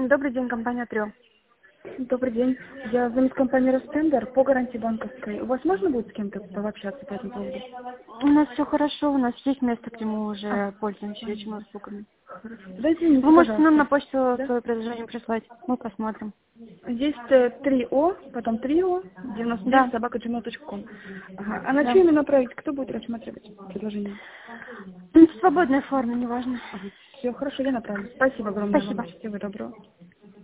Добрый день, компания Трио. Добрый день. Я звоню с компании Ростендер по гарантии банковской. У вас можно будет с кем-то пообщаться по этому поводу? У нас все хорошо, у нас есть место, где мы уже А, пользуемся этими услугами. хорошо. Да, извините, Вы можете нам пожалуйста. на почту Да? свое предложение прислать, мы посмотрим. Здесь 3О, потом 3О, 99 Да, собака.gmail.com. Ага. А на да. чью именно направить? Кто будет рассматривать предложение? В свободной форме, неважно. Ага. Все, хорошо, я направлю. Спасибо огромное вам. Спасибо. Всего доброго.